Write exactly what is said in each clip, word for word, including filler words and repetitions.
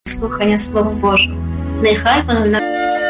слухання Слова Божого. Нехай воно на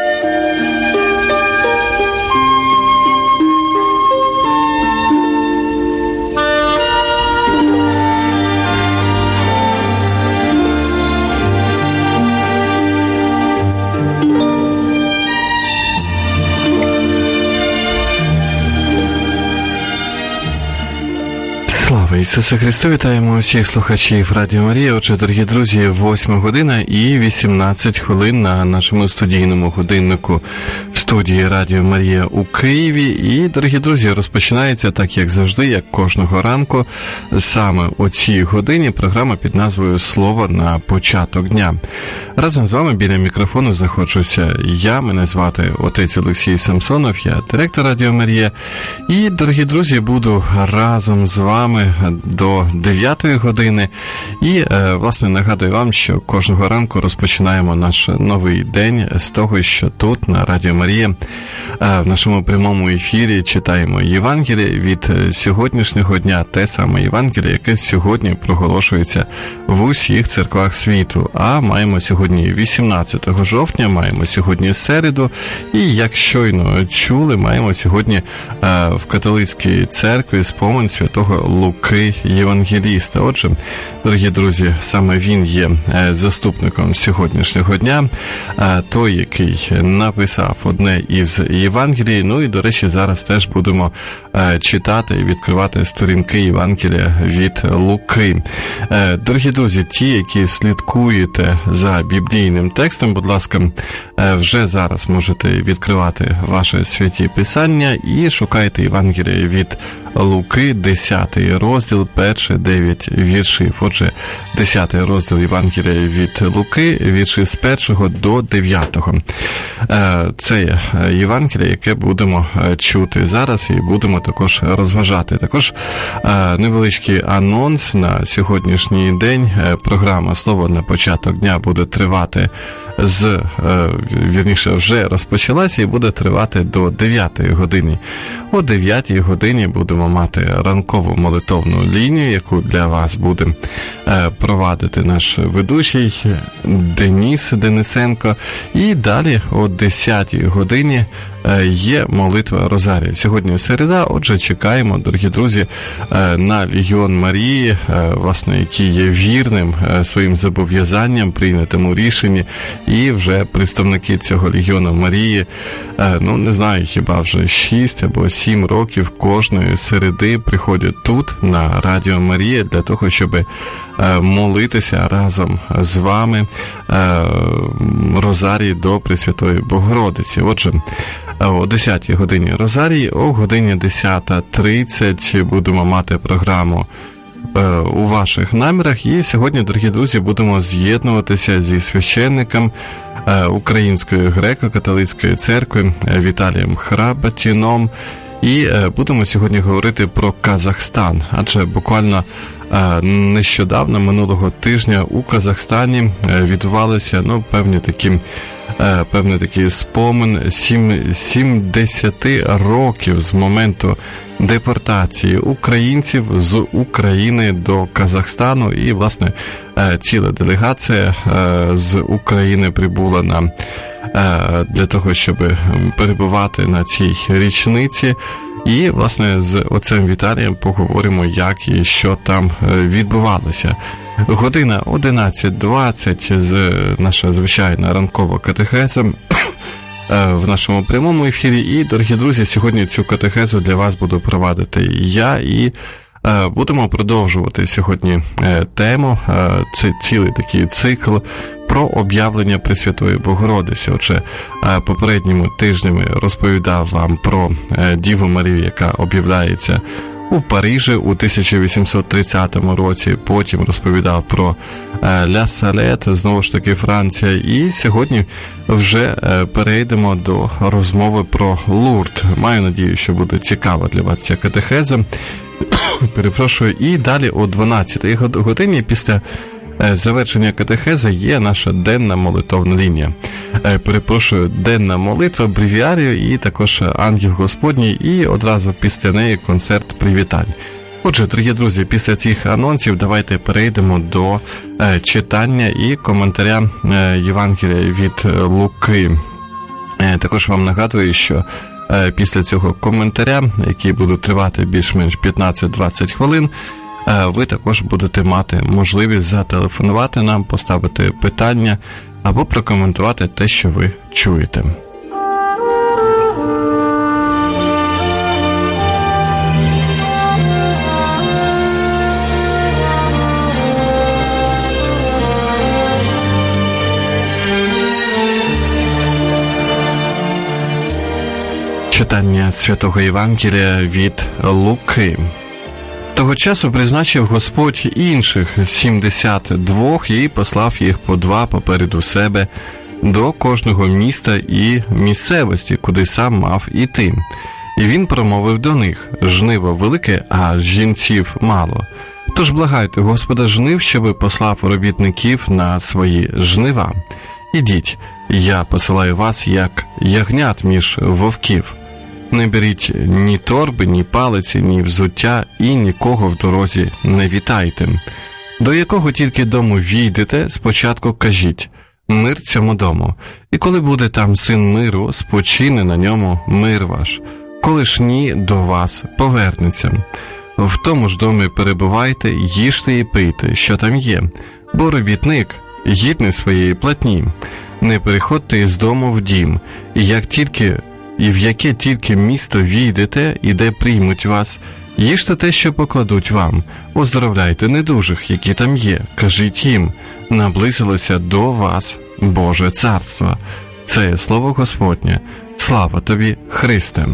Слава Ісусу Христу! Вітаємо усіх слухачів Радіо Марія. Отже, дорогі друзі, восьма година і вісімнадцять хвилин на нашому студійному годиннику в студії Радіо Марія у Києві. І, дорогі друзі, розпочинається, так як завжди, як кожного ранку, саме о цій годині програма під назвою «Слово на початок дня». Разом з вами біля мікрофону знаходжуся я, мене звати отець Олексій Самсонов, я директор Радіо Марія. І, дорогі друзі, буду разом з вами до дев'ятої години. І, власне, нагадую вам, що кожного ранку розпочинаємо наш новий день з того, що тут, на Радіо Марія, в нашому прямому ефірі читаємо Євангеліє від сьогоднішнього дня, те саме Євангеліє, яке сьогодні проголошується в усіх церквах світу. А маємо сьогодні вісімнадцятого жовтня, маємо сьогодні середу, і, як щойно чули, маємо сьогодні в католицькій церкві спомин святого Луки Євангеліста. Отже, дорогі друзі, саме він є заступником сьогоднішнього дня, той, який написав одне із Євангелій. Ну і, до речі, зараз теж будемо читати і відкривати сторінки Євангелія від Луки. Дорогі друзі, ті, які слідкуєте за біблійним текстом, будь ласка, вже зараз можете відкривати ваше святі писання і шукайте Євангелія від Луки, десятий розділ, перші дев'ять віршів. Отже, десятий розділ Євангелія від Луки, вірші з першого до дев'ятого. Це Євангеліє, яке будемо чути зараз і будемо також розважати. Також невеличкий анонс на сьогоднішній день. Програма «Слово на початок дня» буде тривати з, вірніше, вже розпочалася і буде тривати до дев'ятої години. О дев'ятій годині будемо мати ранкову молитовну лінію, яку для вас буде провадити наш ведучий Деніс Денисенко. І далі о десятій годині є молитва Розарія. Сьогодні середа, отже, чекаємо, дорогі друзі, на Легіон Марії, власне, який є вірним своїм зобов'язанням, прийнятому рішенні, і вже представники цього Легіону Марії, ну, не знаю, хіба вже шість або сім років кожної середи приходять тут, на Радіо Марія, для того, щоб молитися разом з вами Розарій до Пресвятої Богородиці. Отже, о десятій годині Розарій, о годині десята тридцять будемо мати програму у ваших намірах. І сьогодні, дорогі друзі, будемо з'єднуватися зі священником Української греко-католицької церкви Віталієм Храбатіном. І будемо сьогодні говорити про Казахстан, адже буквально нещодавно, минулого тижня, у Казахстані відбувалися, ну, певні такі певний такий спомин сімдесят років з моменту депортації українців з України до Казахстану. І, власне, ціла делегація з України прибула на, для того, щоб перебувати на цій річниці. І, власне, з отцем Віталієм поговоримо, як і що там відбувалося. Година одинадцять двадцять, з наша звичайна ранкова катехеза в нашому прямому ефірі. І, дорогі друзі, сьогодні цю катехезу для вас буду провадити я, і будемо продовжувати сьогодні тему, це цілий такий цикл про об'явлення Пресвятої Богородиці. Отже, попередніми тижнями розповідав вам про Діву Марію, яка об'являється у Парижі у тисяча вісімсот тридцятому році, потім розповідав про Ля Салет, знову ж таки Франція, і сьогодні вже перейдемо до розмови про Лурд. Маю надію, що буде цікава для вас ця катехеза. Перепрошую. І далі о дванадцятій годині після завершення катехези є наша денна молитовна лінія. Перепрошую, денна молитва, бревіарію і також ангел Господній, і одразу після неї концерт привітань. Отже, дорогі друзі, після цих анонсів давайте перейдемо до е, читання і коментаря е, Євангелія від Луки. Е, також вам нагадую, що е, після цього коментаря, який буде тривати більш-менш п'ятнадцять-двадцять хвилин, е, ви також будете мати можливість зателефонувати нам, поставити питання або прокоментувати те, що ви чуєте. Читання Святого Євангелія від Луки. Того часу призначив Господь інших сімдесят двох і послав їх по два попереду себе до кожного міста і місцевості, куди сам мав іти. І він промовив до них: «Жниво велике, а жінців мало. Тож благайте Господа жнив, щоби послав робітників на свої жнива. Ідіть, я посилаю вас, як ягнят між вовків. Не беріть ні торби, ні палиці, ні взуття і нікого в дорозі не вітайте. До якого тільки дому війдете, спочатку кажіть: мир цьому дому. І коли буде там син миру, спочине на ньому мир ваш. Коли ж ні, до вас повернеться. В тому ж домі перебувайте, їжте і пийте, що там є, бо робітник гідний своєї платні. Не переходьте із дому в дім, і як тільки і в яке тільки місто війдете, і де приймуть вас, їжте те, що покладуть вам, оздоровляйте недужих, які там є, кажіть їм: наблизилося до вас Боже царство. Це є слово Господнє. Слава тобі, Христе!»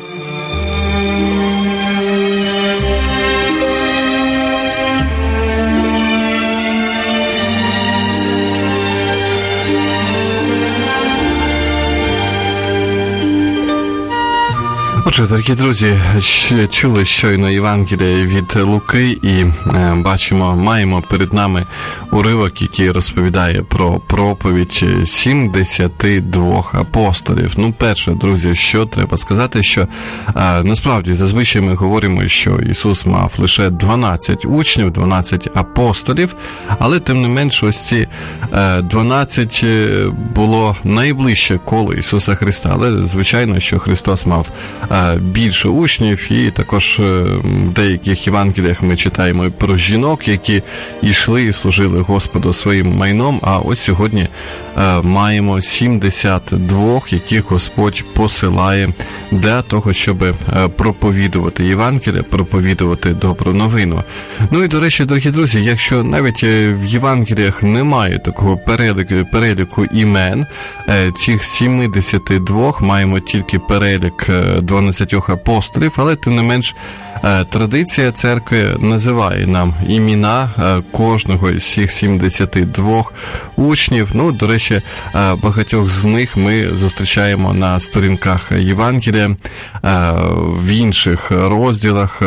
Отже, дорогі друзі, чули щойно Євангелія від Луки і е, бачимо, маємо перед нами уривок, який розповідає про проповідь сімдесяти двох апостолів. Ну, перше, друзі, що треба сказати, що е, насправді зазвичай ми говоримо, що Ісус мав лише дванадцять учнів, дванадцять апостолів, але тим не менш ось ці е, дванадцять було найближче коло Ісуса Христа, але звичайно, що Христос мав більше учнів, і також в деяких Євангеліях ми читаємо про жінок, які йшли і служили Господу своїм майном, а ось сьогодні маємо сімдесят двох, яких Господь посилає для того, щоб проповідувати Євангелія, проповідувати добру новину. Ну і, до речі, дорогі друзі, якщо навіть в Євангеліях немає такого переліку, переліку імен цих сімдесят двох, маємо тільки перелік дванадцятьох апостолів, але тим не менш традиція церкви називає нам імена кожного з цих сімдесяти двох учнів. Ну, до речі, багатьох з них ми зустрічаємо на сторінках Євангелія, в інших розділах,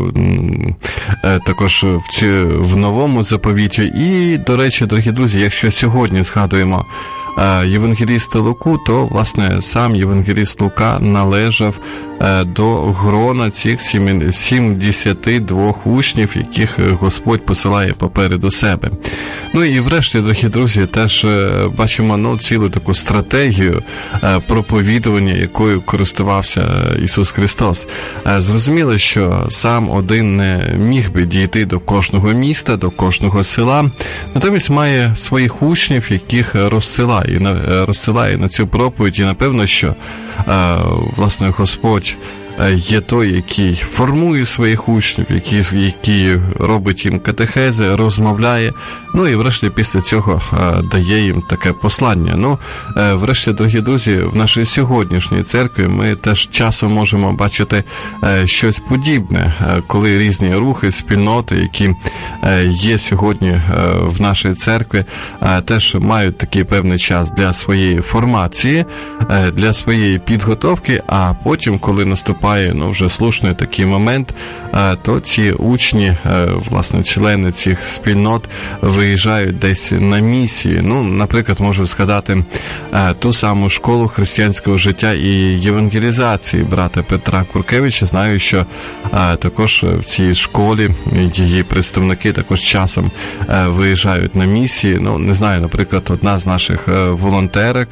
також в, ці, в Новому заповіті. І, до речі, дорогі друзі, якщо сьогодні згадуємо євангеліста Луку, то, власне, сам євангеліст Лука належав до грона цих сімдесяти двох учнів, яких Господь посилає попереду себе. Ну і врешті, дорогі друзі, теж бачимо ну, цілу таку стратегію проповідування, якою користувався Ісус Христос. Зрозуміло, що сам один не міг би дійти до кожного міста, до кожного села, натомість має своїх учнів, яких розсилає, розсилає на цю проповідь, і напевно, що власне Господь є той, який формує своїх учнів, який, який робить їм катехези, розмовляє, ну і врешті після цього дає їм таке послання. Ну, врешті, дорогі друзі, в нашій сьогоднішній церкві ми теж часом можемо бачити щось подібне, коли різні рухи, спільноти, які є сьогодні в нашій церкві, теж мають такий певний час для своєї формації, для своєї підготовки, а потім, коли наступає наступає, ну, вже слушний такий момент, то ці учні, власне, члени цих спільнот виїжджають десь на місії. Ну, наприклад, можу згадати ту саму школу християнського життя і євангелізації брата Петра Куркевича. Знаю, що також в цій школі її представники також часом виїжджають на місії. Ну, не знаю, наприклад, одна з наших волонтерок,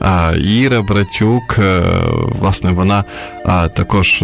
Іра Братюк, власне, вона також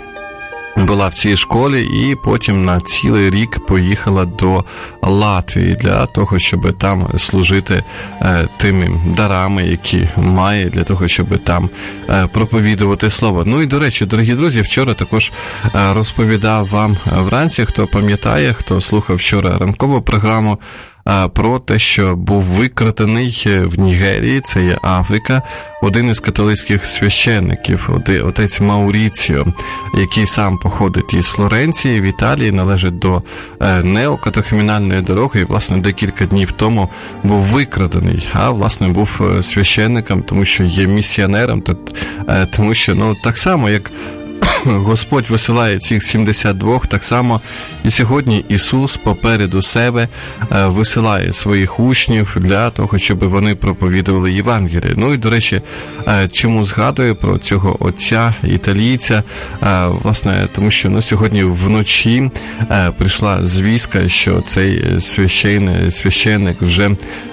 була в цій школі і потім на цілий рік поїхала до Латвії для того, щоб там служити е, тими дарами, які має, для того, щоб там е, проповідувати слово. Ну і, до речі, дорогі друзі, вчора також е, розповідав вам вранці, хто пам'ятає, хто слухав вчора ранкову програму, про те, що був викрадений в Нігерії, це є Африка, один із католицьких священників, отець Мауріціо, який сам походить із Флоренції, в Італії, належить до неокатехумінальної дороги, і, власне, декілька днів тому був викрадений, а, власне, був священником, тому що є місіонером, тому що, ну, так само, як Господь висилає цих сімдесят два, так само і сьогодні Ісус попереду себе висилає своїх учнів для того, щоб вони проповідували Євангеліє. Ну і, до речі, чому згадую про цього отця італійця? Власне, тому що, ну, сьогодні вночі прийшла звістка, що цей священник, священник вже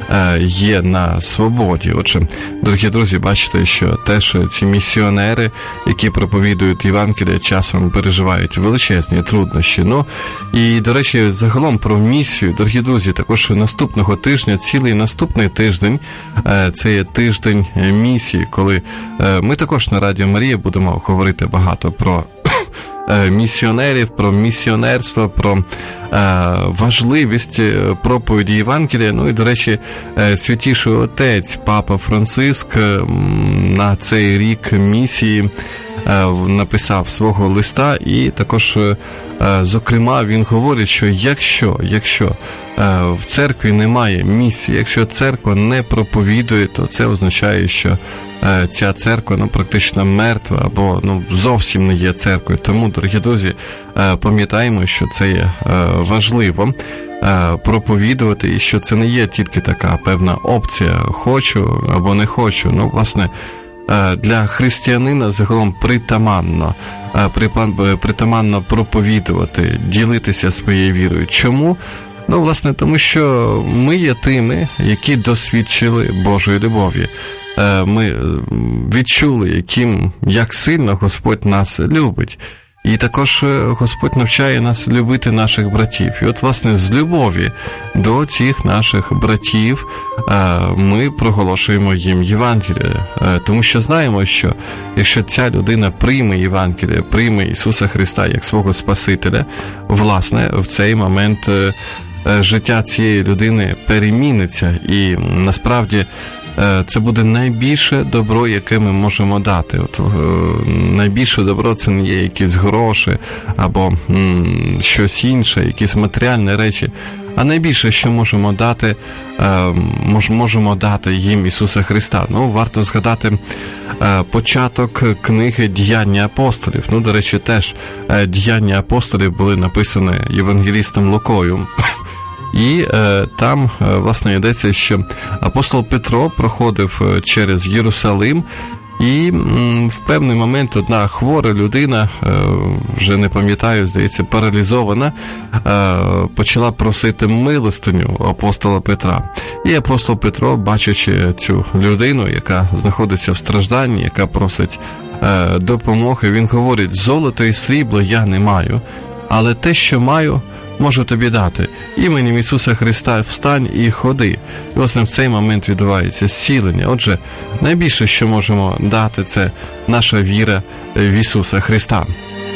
є на свободі. Отже, дорогі друзі, бачите, що теж ці місіонери, які проповідують Євангеліє, часом переживають величезні труднощі. Ну, і, до речі, загалом про місію, дорогі друзі, також наступного тижня, цілий наступний тиждень, це є тиждень місії, коли ми також на Радіо Марія будемо говорити багато про місіонерів, про місіонерство, про е, важливість проповіді Євангелія. Ну і, до речі, Святіший Отець Папа Франциск на цей рік місії е, написав свого листа, і також, е, зокрема, він говорить, що якщо, якщо е, в церкві немає місії, якщо церква не проповідує, то це означає, що ця церква, ну, практично мертва, або, ну, зовсім не є церквою. Тому, дорогі друзі, пам'ятаємо, що це є важливо проповідувати, і що це не є тільки така певна опція «хочу» або «не хочу». Ну, власне, для християнина загалом притаманно, притаманно проповідувати, ділитися своєю вірою. Чому? Ну, власне, тому що ми є тими, які досвідчили Божої любові. Ми відчули, яким, як сильно Господь нас любить. І також Господь навчає нас любити наших братів. І от, власне, з любові до цих наших братів ми проголошуємо їм Євангеліє. Тому що знаємо, що якщо ця людина прийме Євангеліє, прийме Ісуса Христа як свого Спасителя, власне, в цей момент життя цієї людини переміниться. І насправді це буде найбільше добро, яке ми можемо дати. От, найбільше добро – це не є якісь гроші або м, щось інше, якісь матеріальні речі. А найбільше, що можемо дати, мож, можемо дати їм Ісуса Христа. Ну, варто згадати початок книги «Діяння апостолів». Ну, до речі, теж «Діяння апостолів» були написані євангелістом Лукою. І е, там, е, власне, йдеться, що апостол Петро проходив через Єрусалим, і м, в певний момент одна хвора людина, е, вже не пам'ятаю, здається, паралізована, е, почала просити милостиню апостола Петра. І апостол Петро, бачачи цю людину, яка знаходиться в стражданні, яка просить е, допомоги, він говорить: «Золото і срібло я не маю, але те, що маю, можу тобі дати. Іменем Ісуса Христа встань і ходи». І, власне, в цей момент відбувається зцілення. Отже, найбільше, що можемо дати, це наша віра в Ісуса Христа.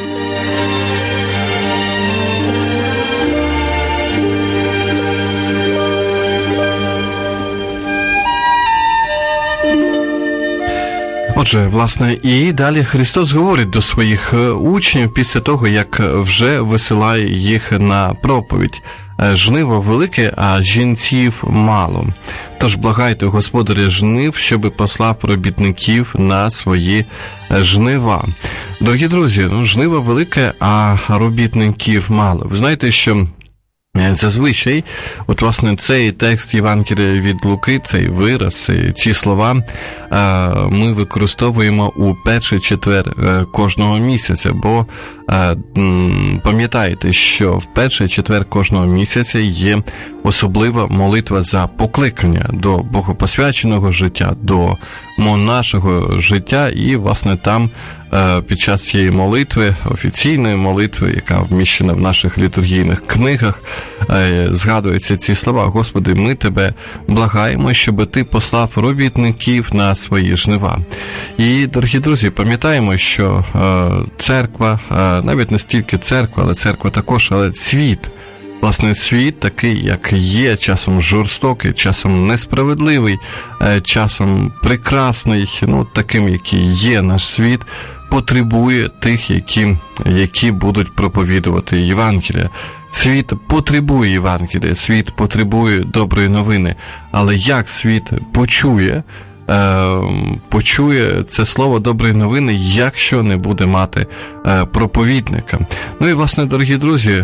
Отже, власне, і далі Христос говорить до своїх учнів після того, як вже висилає їх на проповідь. жниво велике, а жінців мало. Тож благайте господаря жнив, щоби послав робітників на свої жнива. Дорогі друзі, ну, жниво велике, а робітників мало. Ви знаєте, що зазвичай, от, власне, цей текст Євангелія від Луки, цей вираз, ці слова ми використовуємо у перший четвер кожного місяця, бо пам'ятайте, що в перший четвер кожного місяця є особлива молитва за покликання до богопосвяченого життя, до монашого життя, і, власне, там під час цієї молитви, офіційної молитви, яка вміщена в наших літургійних книгах, згадуються ці слова: «Господи, ми Тебе благаємо, щоб Ти послав робітників на свої жнива». І, дорогі друзі, пам'ятаємо, що церква, навіть не стільки церква, але церква також, але світ, власне, світ такий, як є, часом жорстокий, часом несправедливий, часом прекрасний, ну, таким, який є наш світ, потребує тих, які, які будуть проповідувати Євангелія. Світ потребує Євангелія, світ потребує доброї новини, але як світ почує, почує це слово доброї новини, якщо не буде мати проповідника? Ну і, власне, дорогі друзі,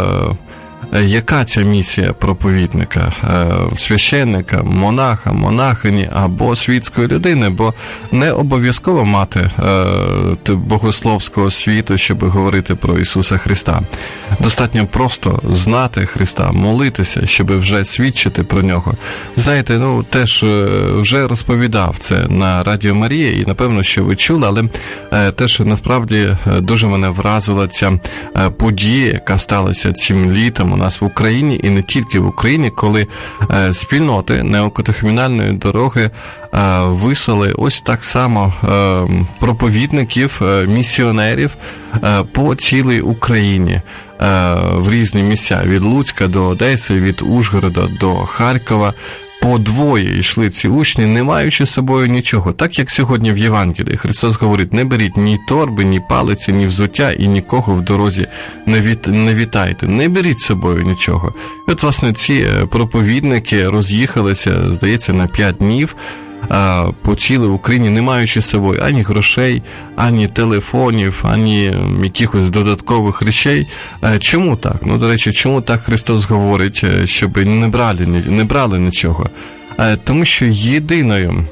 яка ця місія проповідника, священника, монаха, монахині або світської людини? Бо не обов'язково мати богословського освіту, щоб говорити про Ісуса Христа. Достатньо просто знати Христа, молитися, щоб вже свідчити про Нього. Знаєте, ну, теж вже розповідав це на Радіо Марія, і, напевно, що ви чули, але теж, насправді, дуже мене вразила ця подія, яка сталася цим літом у нас в Україні, і не тільки в Україні, коли е, спільноти неокатехумінальної дороги е, вислали ось так само е, проповідників, е, місіонерів е, по цілій Україні, е, в різні місця, від Луцька до Одеси, від Ужгорода до Харкова. По двоє йшли ці учні, не маючи з собою нічого. Так, як сьогодні в Євангелії Христос говорить: не беріть ні торби, ні палиці, ні взуття, і нікого в дорозі не, від... не вітайте. Не беріть з собою нічого. І от, власне, ці проповідники роз'їхалися, здається, на п'ять днів по цілій Україні, не маючи з собою ані грошей, ані телефонів, ані якихось додаткових речей. Чому так? Ну, до речі, чому так Христос говорить, щоб не брали, не брали нічого? Тому що єдиною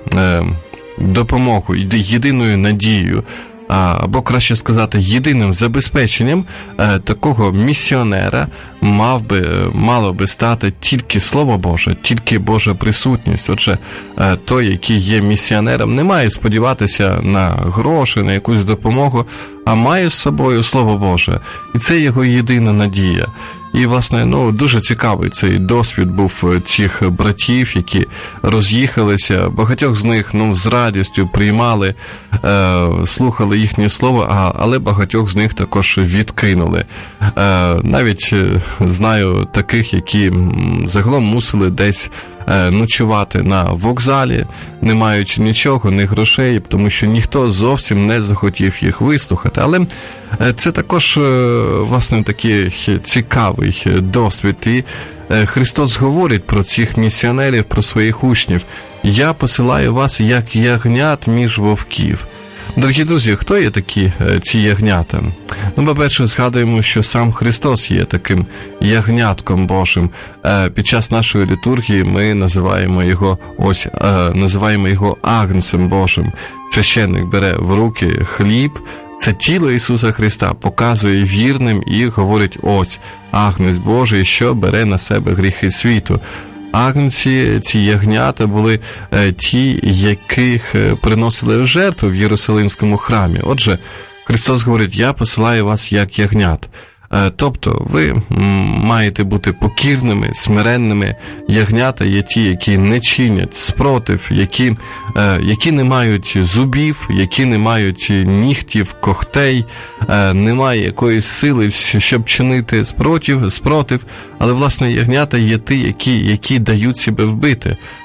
допомогою, єдиною надією, або, краще сказати, єдиним забезпеченням е, такого місіонера мав би, мало би стати тільки Слово Боже, тільки Божа присутність. Отже, е, той, який є місіонером, не має сподіватися на гроші, на якусь допомогу, а має з собою Слово Боже. І це його єдина надія. І, власне, ну, дуже цікавий цей досвід був цих братів, які роз'їхалися. Багатьох з них, ну, з радістю приймали, е, слухали їхнє слово, а, але багатьох з них також відкинули. Е, навіть знаю таких, які загалом мусили десь ночувати на вокзалі, не маючи нічого, ні грошей, тому що ніхто зовсім не захотів їх вислухати. Але це також, власне, такий цікавий досвід. І Христос говорить про цих місіонерів, про своїх учнів: «Я посилаю вас, як ягнят між вовків». Дорогі друзі, хто є такі ці ягнята? Ну, по-перше, згадуємо, що сам Христос є таким ягнятком Божим. Під час нашої літургії ми називаємо його, ось, називаємо його Агнцем Божим. Священник бере в руки хліб, це тіло Ісуса Христа, показує вірним і говорить: ось, Агнець Божий, що бере на себе гріхи світу. Агнці, ці ягнята були е, ті, яких приносили в жертву в Єрусалимському храмі. Отже, Христос говорить: «Я посилаю вас як ягнят». Е, тобто, ви м, маєте бути покірними, смиренними. Ягнята є ті, які не чинять спротив, які, е, які не мають зубів, які не мають нігтів, когтей, е, немає якоїсь сили, щоб чинити спротив, спротив. Але, власне, ягнята є ті, які, які дають себе вбити.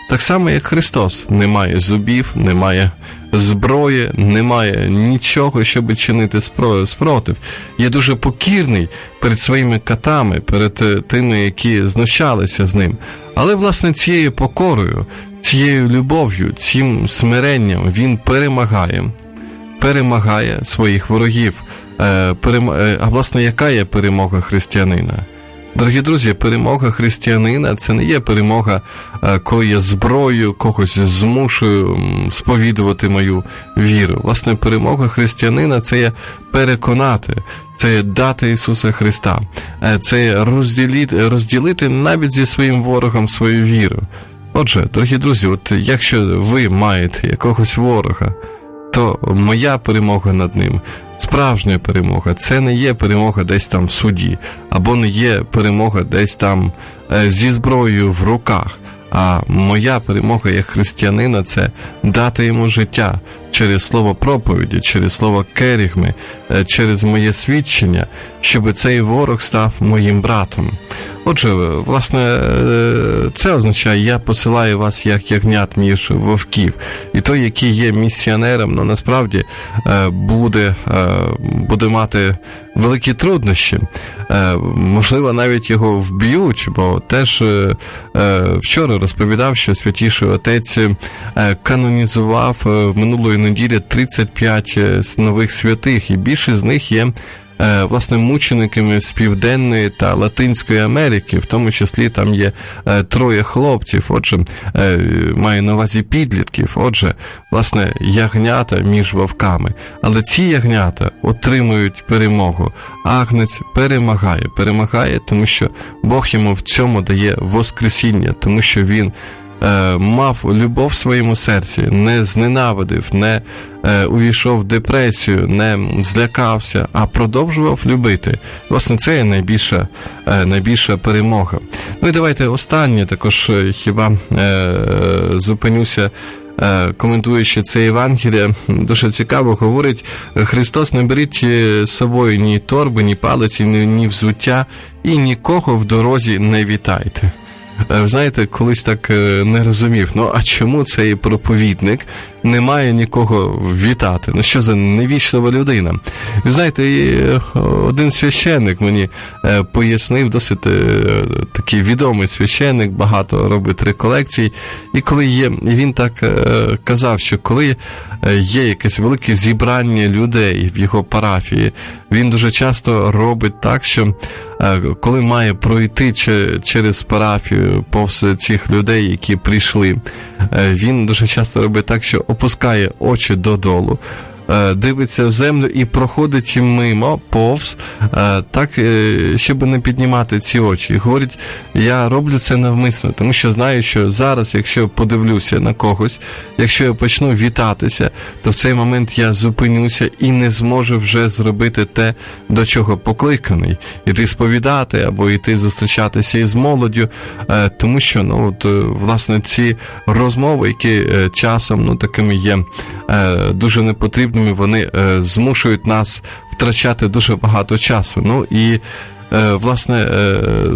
Так само, як Христос. Немає зубів, немає зброї, немає нічого, щоб чинити спротив. Є дуже покірний перед своїми катами, перед тими, які знущалися з ним. Але, власне, цією покорою, цією любов'ю, цим смиренням він перемагає. Перемагає своїх ворогів. А, власне, яка є перемога християнина? Дорогі друзі, перемога християнина – це не є перемога, коли я зброєю когось змушую сповідувати мою віру. Власне, перемога християнина – це є переконати, це є дати Ісуса Христа, це є розділити, розділити навіть зі своїм ворогом свою віру. Отже, дорогі друзі, от якщо ви маєте якогось ворога, то моя перемога над ним, справжня перемога, це не є перемога десь там в суді, або не є перемога десь там е, зі зброєю в руках, а моя перемога як християнина – це дати йому життя через слово проповіді, через слово керігми, е, через моє свідчення, щоб цей ворог став моїм братом. Отже, власне, це означає, я посилаю вас як ягнят між вовків. І той, який є місіонером, ну, насправді, буде, буде мати великі труднощі. Можливо, навіть його вб'ють, бо теж вчора розповідав, що Святіший Отець канонізував минулої неділі тридцять п'ять нових святих, і більше з них є власне, мучениками з Південної та Латинської Америки, в тому числі там є е, троє хлопців, отже, е, маю на увазі підлітків, отже, власне, ягнята між вовками. Але ці ягнята отримують перемогу. Агнець перемагає, перемагає, тому що Бог йому в цьому дає воскресіння, тому що він е, мав любов в своєму серці, не зненавидив, не е, увійшов в депресію, не злякався, а продовжував любити. Власне, це є найбільша, е, найбільша перемога. Ну і давайте останнє також хіба е, зупинюся, коментуючи це Євангеліє, дуже цікаво говорить: Христос, не беріть з собою ні торби, ні палиці, ні, ні взуття, і нікого в дорозі не вітайте. Ви знаєте, колись так не розумів, ну а чому цей проповідник не має нікого вітати? Ну що за невічлива людина? Ви знаєте, і один священник мені пояснив, досить такий відомий священник, багато робить реколекцій, і коли є, він так казав, що коли є якесь велике зібрання людей в його парафії, він дуже часто робить так, що коли має пройти через парафію повз цих людей, які прийшли, він дуже часто робить так, що опускає очі додолу, дивиться в землю і проходить мимо, повз, так, щоб не піднімати ці очі. І говорить, я роблю це навмисно, тому що знаю, що зараз, якщо подивлюся на когось, якщо я почну вітатися, то в цей момент я зупинюся і не зможу вже зробити те, до чого покликаний. Іти сповідати або йти зустрічатися із молоддю, тому що, ну, от, власне, ці розмови, які часом, ну, такими є дуже непотрібними, вони е, змушують нас втрачати дуже багато часу. Ну і, е, власне, е, е,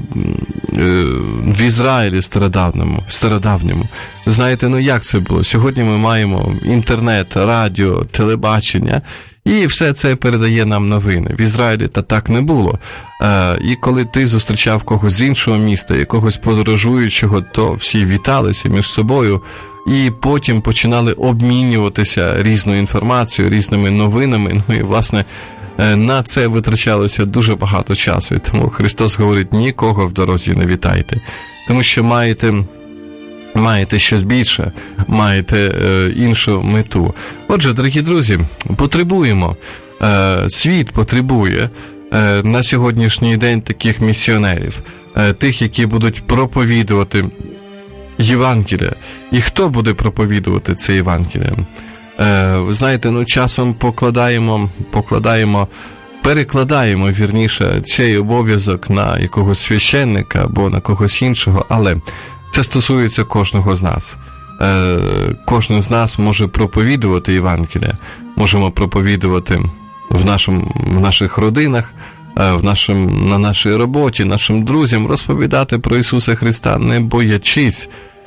в Ізраїлі стародавньому, стародавньому, знаєте, ну як це було? Сьогодні ми маємо інтернет, радіо, телебачення, і все це передає нам новини. В Ізраїлі та так не було. Е, і коли ти зустрічав когось з іншого міста, якогось подорожуючого, то всі віталися між собою, і потім починали обмінюватися різною інформацією, різними новинами. Ну і, власне, на це витрачалося дуже багато часу. І тому Христос говорить, нікого в дорозі не вітайте. Тому що маєте, маєте щось більше, маєте е, іншу мету. Отже, дорогі друзі, потребуємо, е, світ потребує е, на сьогоднішній день таких місіонерів, е, тих, які будуть проповідувати Євангелія. І хто буде проповідувати це Євангеліє? Е, ви знаєте, ну часом покладаємо, покладаємо, перекладаємо, вірніше, цей обов'язок на якогось священника або на когось іншого, але це стосується кожного з нас. Е, кожен з нас може проповідувати Євангеліє, можемо проповідувати в, нашому, в наших родинах, в нашим, на нашій роботі, нашим друзям, розповідати про Ісуса Христа, не боячись,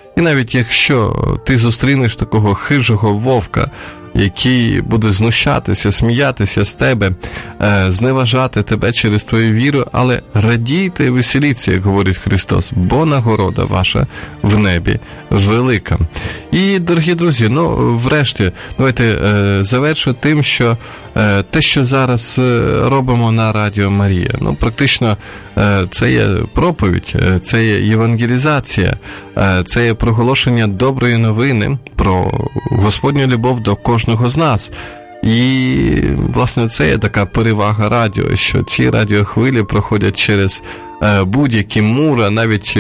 І навіть якщо ти зустрінеш такого хижого вовка, який буде знущатися, сміятися з тебе, зневажати тебе через твою віру, але радійте і веселіться, як говорить Христос, бо нагорода ваша в небі велика. І, дорогі друзі, ну, врешті, давайте завершу тим, що те, що зараз робимо на Радіо Марія, ну, практично це є проповідь, це є євангелізація, це є проголошення доброї новини про Господню любов до кожного з нас. І, власне, це є така перевага радіо, що ці радіохвилі проходять через будь-які мури, навіть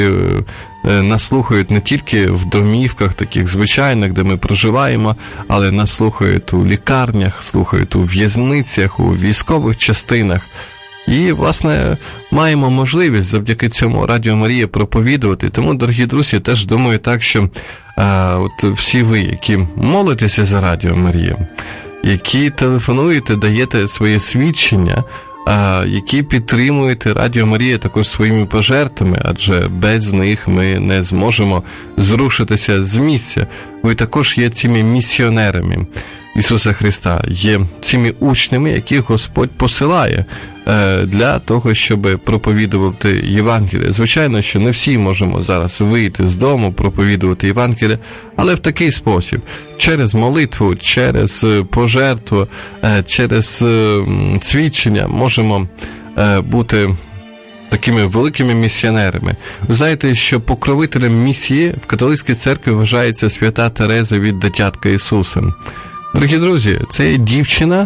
нас слухають не тільки в домівках таких звичайних, де ми проживаємо, але нас слухають у лікарнях, слухають у в'язницях, у військових частинах. І, власне, маємо можливість завдяки цьому Радіо Марія проповідувати. Тому, дорогі друзі, теж думаю так, що а, от всі ви, які молитеся за Радіо Марія, які телефонуєте, даєте своє свідчення, а, які підтримуєте Радіо Марія також своїми пожертвами, адже без них ми не зможемо зрушитися з місця. Ви також є цими місіонерами Ісуса Христа, є цими учнями, яких Господь посилає для того, щоб проповідувати Євангеліє. Звичайно, що не всі можемо зараз вийти з дому, проповідувати Євангеліє, але в такий спосіб, через молитву, через пожертву, через свідчення можемо бути такими великими місіонерами. Ви знаєте, що покровителем місії в католицькій церкві вважається свята Тереза від Дитятка Ісуса. Дорогі друзі, це є дівчина,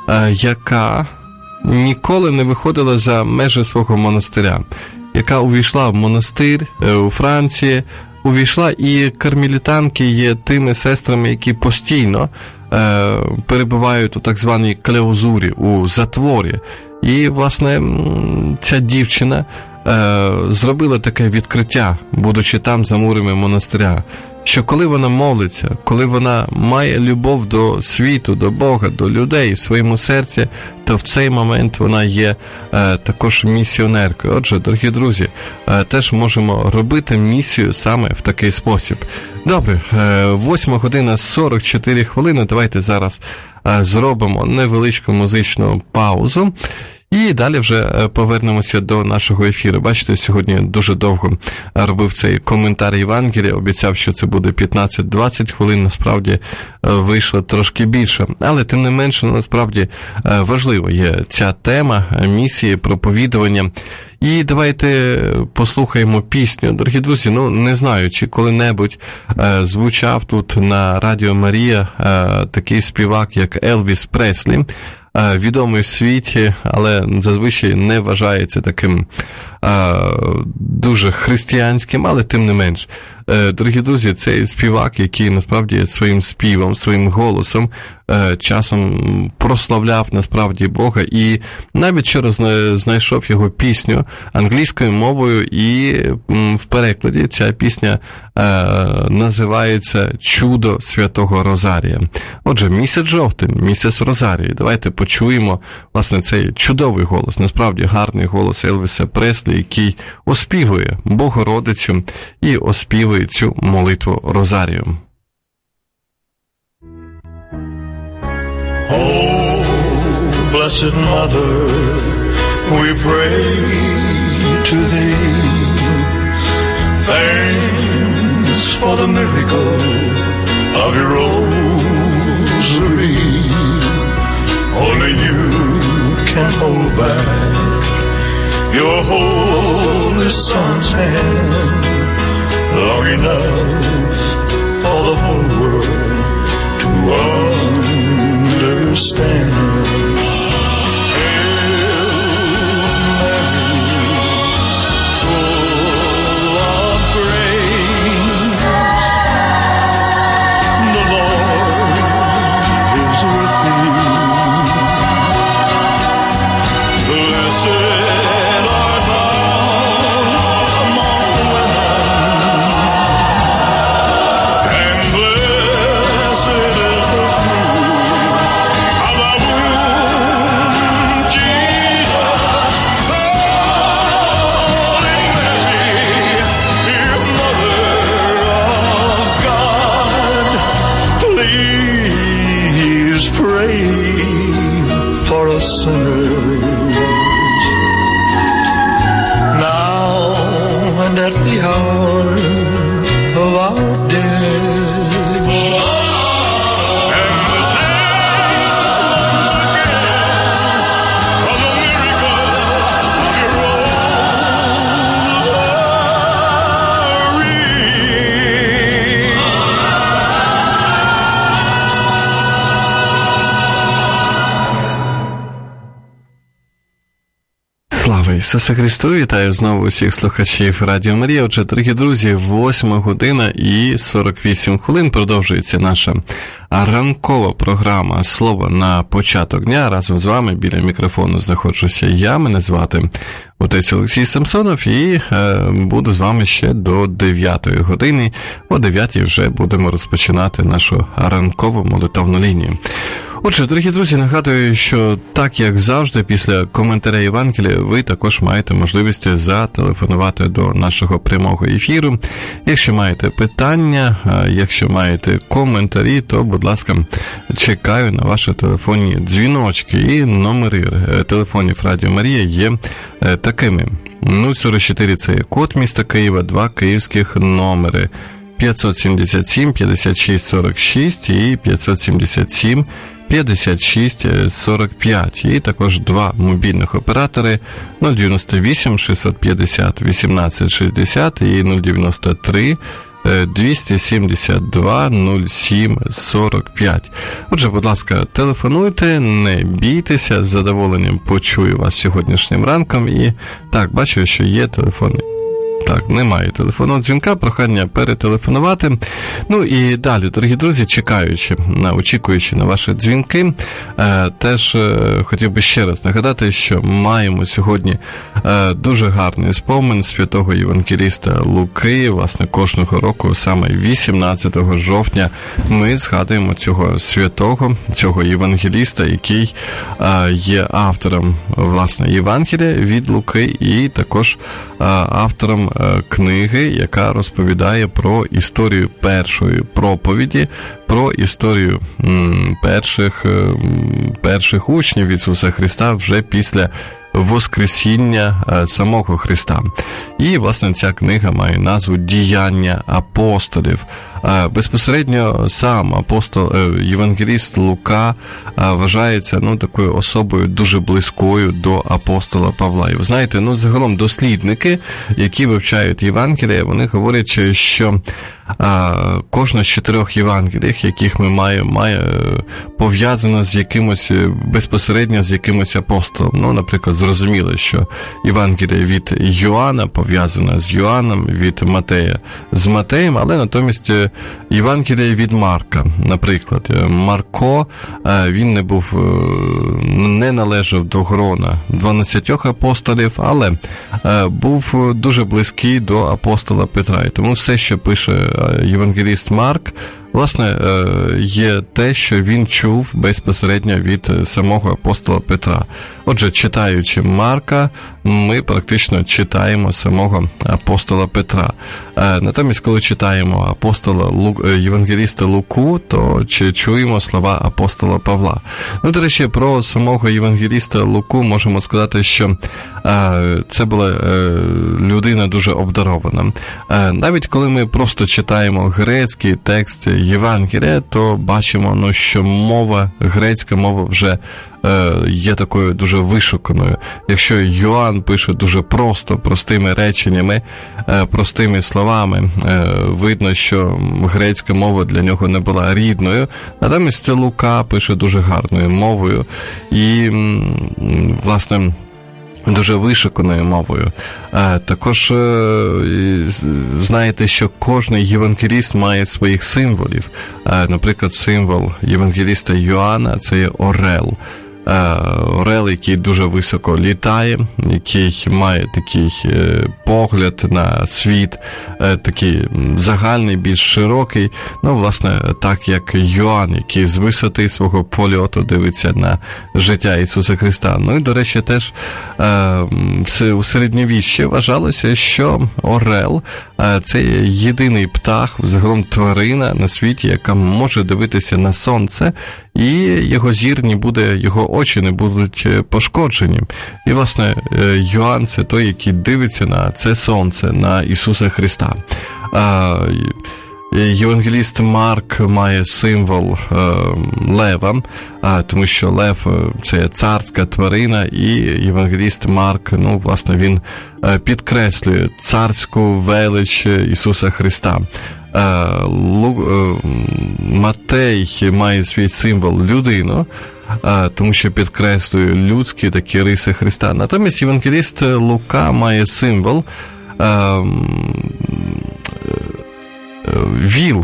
яка ніколи не виходила за межі свого монастиря, яка увійшла в монастир у Франції, увійшла, і кармелітанки є тими сестрами, які постійно е, перебувають у так званій клеузурі, у затворі. І, власне, ця дівчина е, зробила таке відкриття, будучи там за мурами монастиря, що коли вона молиться, коли вона має любов до світу, до Бога, до людей в своєму серці, то в цей момент вона є е, також місіонеркою. Отже, дорогі друзі, е, теж можемо робити місію саме в такий спосіб. Добре, е, восьма година сорок чотири хвилини. Давайте зараз е, зробимо невеличку музичну паузу. І далі вже повернемося до нашого ефіру. Бачите, сьогодні дуже довго робив цей коментар Євангелія, обіцяв, що це буде п'ятнадцять-двадцять хвилин, насправді вийшло трошки більше. Але тим не менше, насправді важливо є ця тема місії, проповідування. І давайте послухаємо пісню. Дорогі друзі, ну не знаю, чи коли-небудь е, звучав тут на Радіо Марія е, такий співак, як Елвіс Преслі, е, відомий в світі, але зазвичай не вважається таким е, дуже християнським, але тим не менш. Е, дорогі друзі, цей співак, який насправді своїм співом, своїм голосом е, часом прославляв насправді Бога, і навіть вчора знайшов його пісню англійською мовою, і м, в перекладі ця пісня е, називається «Чудо Святого Розарія». Отже, місяць жовтий, місяць Розарії. Давайте почуємо, власне, цей чудовий голос, насправді гарний голос Елвіса Преслі, який оспівує Богородицю і оспівує цю молитву Розарію. Oh, Blessed Mother, we pray to thee. Thanks for the miracle of your rosary. Only you can hold back your holy Son's hand long enough for the whole world to understand. Of Ісусе Христу, вітаю знову усіх слухачів Радіо Марія. Отже, дорогі друзі, восьма година і сорок вісім хвилин продовжується наша ранкова програма «Слово на початок дня». Разом з вами біля мікрофону знаходжуся я, мене звати отець Олексій Самсонов, і е, буду з вами ще до дев'ятої години. О дев'ятій вже будемо розпочинати нашу ранкову молитовну лінію. Отже, дорогі друзі, нагадую, що так, як завжди, після коментаря Євангелія ви також маєте можливість зателефонувати до нашого прямого ефіру. Якщо маєте питання, якщо маєте коментарі, то, будь ласка, чекаю на ваші телефонні дзвіночки. І номери телефонів Радіо Марія є такими. нуль сорок чотири – це код міста Києва, два київських номери. п'ятсот сімдесят сім п'ятдесят шість сорок шість і п'ятсот сімдесят сім п'ятдесят шість сорок п'ять. І також два мобільних оператори нуль дев'яносто вісім шістсот п'ятдесят вісімнадцять шістдесят і нуль дев'яносто три двісті сімдесят два нуль сім сорок п'ять. Отже, будь ласка, телефонуйте, не бійтеся, з задоволенням почую вас сьогоднішнім ранком. І так, бачу, що є телефони. Так, немає телефонного дзвінка, прохання перетелефонувати. Ну і далі, дорогі друзі, чекаючи, очікуючи на ваші дзвінки, е, теж е, хотів би ще раз нагадати, що маємо сьогодні е, дуже гарний спомин святого євангеліста Луки. Власне, кожного року, саме вісімнадцятого жовтня, ми згадуємо цього святого, цього євангеліста, який е, є автором, власне, Євангелія від Луки і також е, автором книги, яка розповідає про історію першої проповіді, про історію м, перших, м, перших учнів Ісуса Христа вже після Воскресіння самого Христа. І, власне, ця книга має назву «Діяння апостолів». Безпосередньо сам апостол, євангеліст Лука вважається, ну, такою особою дуже близькою до апостола Павла. І ви знаєте, ну, загалом дослідники, які вивчають Євангелія, вони говорять, що кожна з чотирьох Євангелій, яких ми маємо, має пов'язано з якимось, безпосередньо з якимось апостолом. Ну, наприклад, зрозуміло, що Євангелія від Йоанна пов'язана з Йоанном, від Матея з Матеєм, але натомість Євангелія від Марка, наприклад. Марко, він не був, не належав до грона дванадцятьох апостолів, але був дуже близький до апостола Петра. І тому все, що пише євангеліст Марк, власне, є те, що він чув безпосередньо від самого апостола Петра. Отже, читаючи Марка, ми практично читаємо самого апостола Петра. Натомість, коли читаємо апостола Лу... євангеліста Луку, то чуємо слова апостола Павла. Ну, до речі, про самого євангеліста Луку можемо сказати, що це була людина дуже обдарована. Навіть коли ми просто читаємо грецький текст Євангелія, то бачимо, ну, що мова, грецька мова вже є такою дуже вишуканою. Якщо Йоанн пише дуже просто, простими реченнями, простими словами, видно, що грецька мова для нього не була рідною, натомість Лука пише дуже гарною мовою і, власне, дуже вишуканою мовою. Також знаєте, що кожен євангеліст має своїх символів. Наприклад, символ євангеліста Йоанна – це є орел. Орел, який дуже високо літає, який має такий погляд на світ, такий загальний, більш широкий. Ну, власне, так як Йоанн, який з висоти свого польоту дивиться на життя Ісуса Христа. Ну, і, до речі, теж у середньовіччі вважалося, що орел – це єдиний птах, загалом тварина на світі, яка може дивитися на сонце, і його зір не буде, його очі не будуть пошкоджені. І, власне, Йоанн – це той, який дивиться на це сонце, на Ісуса Христа. Євангеліст Марк має символ е, лева, а, тому що лев – це царська тварина, і євангеліст Марк, ну, власне, він підкреслює царську велич Ісуса Христа. Е, Лу, е, Матей має свій символ людину, тому що підкреслює людські такі риси Христа. Натомість євангеліст Лука має символ віл,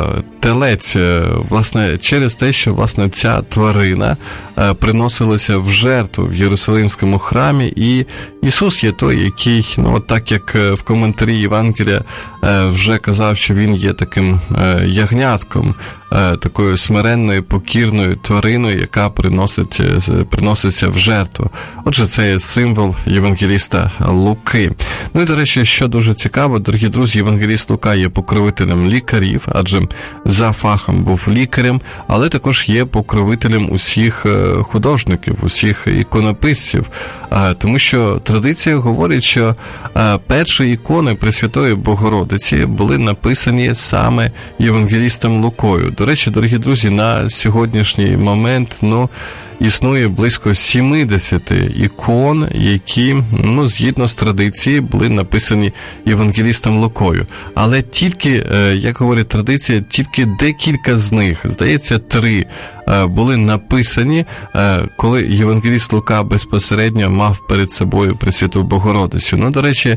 телець, власне, через те, що, власне, ця тварина приносилася в жертву в Єрусалимському храмі, і Ісус є той, який, ну, от так як в коментарі Євангелія вже казав, що він є таким ягнятком, такою смиренною, покірною твариною, яка приносить, приноситься в жертву. Отже, це є символ євангеліста Луки. Ну і, до речі, що дуже цікаво, дорогі друзі, євангеліст Лука є покровителем лікарів, адже за фахом був лікарем, але також є покровителем усіх художників, усіх іконописців, тому що традиція говорить, що перші ікони Пресвятої Богородиці були написані саме євангелістом Лукою. До речі, дорогі друзі, на сьогоднішній момент, ну, існує близько сімдесят ікон, які, ну, згідно з традицією, були написані євангелістом Лукою. Але тільки, як говорить традиція, тільки декілька з них, здається, три, були написані, коли євангеліст Лука безпосередньо мав перед собою Пресвяту Богородицю. Ну, до речі,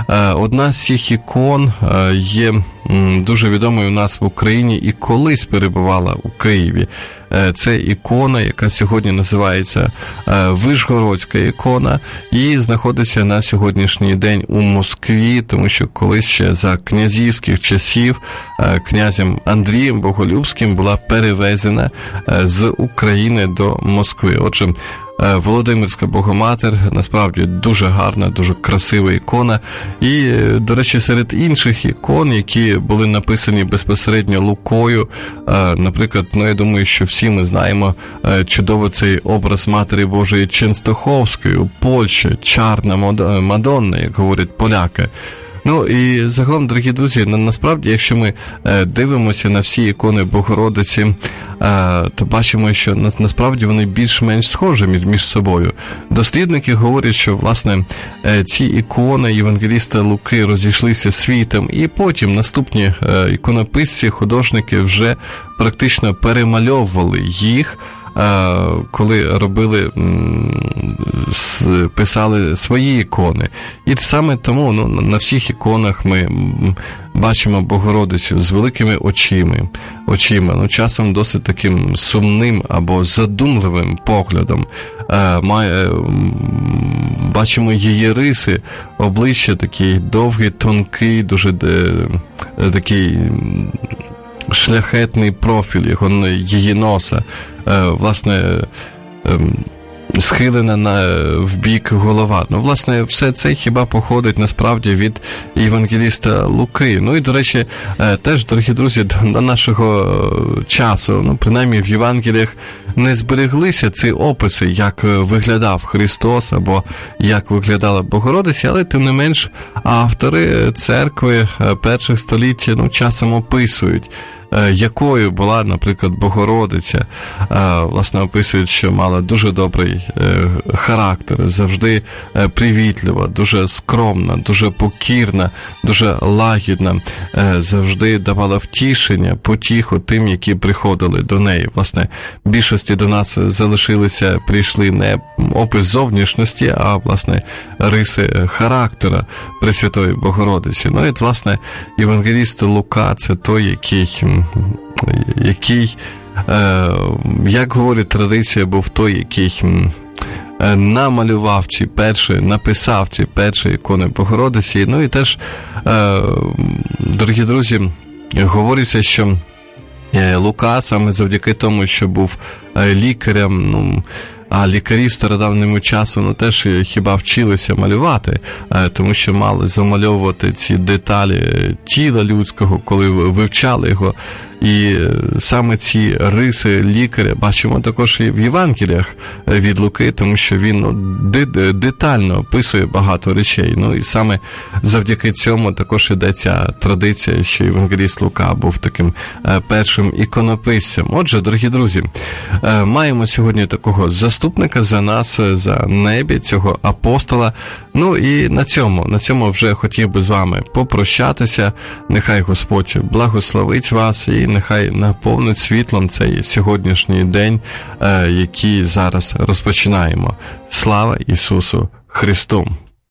одна з цих ікон є дуже відомою у нас в Україні і колись перебувала у Києві. Це ікона, яка сьогодні називається Вишгородська ікона, і знаходиться на сьогоднішній день у Москві, тому що колись ще за князівських часів князем Андрієм Боголюбським була перевезена з України до Москви. Отже, Володимирська Богоматер, насправді дуже гарна, дуже красива ікона. І, до речі, серед інших ікон, які були написані безпосередньо Лукою, наприклад, ну, я думаю, що всі ми знаємо чудово цей образ Матері Божої Ченстоховської у Польщі, Чарна Мадонна, як говорять поляки. Ну і загалом, дорогі друзі, насправді, якщо ми дивимося на всі ікони Богородиці, то бачимо, що насправді вони більш-менш схожі між собою. Дослідники говорять, що, власне, ці ікони євангеліста Луки розійшлися світом, і потім наступні іконописці, художники вже практично перемальовували їх, коли робили, писали свої ікони. І саме тому, ну, на всіх іконах ми бачимо Богородицю з великими очима, очима, ну, часом досить таким сумним або задумливим поглядом. Бачимо її риси, обличчя такий довгий, тонкий, дуже такий шляхетний профіль його, її носа, власне, схилена на вбік голова. Ну, власне, все це хіба походить насправді від євангеліста Луки. Ну і, до речі, теж, дорогі друзі, до нашого часу, ну, принаймні в Євангеліях не збереглися ці описи, як виглядав Христос або як виглядала Богородиця, але тим не менш автори церкви перших століть, ну, часом описують, якою була, наприклад, Богородиця. Власне, описують, що мала дуже добрий характер, завжди привітлива, дуже скромна, дуже покірна, дуже лагідна, завжди давала втішення, потіху тим, які приходили до неї. Власне, більшості до нас залишилися, прийшли не опис зовнішності, а, власне, риси характера Пресвятої Богородиці. Ну і, власне, євангеліст Лука – це той, який, який, як говорить традиція, був той, який намалював ці перші, написав ці перші ікони Богородиці. Ну і теж, дорогі друзі, говориться, що Лука саме завдяки тому, що був лікарем, ну, а лікарі в стародавньому часу, ну, теж хіба вчилися малювати, тому що мали замальовувати ці деталі тіла людського, коли вивчали його. І саме ці риси лікаря бачимо також і в Євангеліях від Луки, тому що він, ну, детально описує багато речей. Ну і саме завдяки цьому також іде ця традиція, що євангеліст Лука був таким першим іконописцем. Отже, дорогі друзі, маємо сьогодні такого заступника за нас, за небі, цього апостола. Ну і на цьому, на цьому вже хотів би з вами попрощатися. Нехай Господь благословить вас і нехай наповнить світлом цей сьогоднішній день, який зараз розпочинаємо. Слава Ісусу Христу!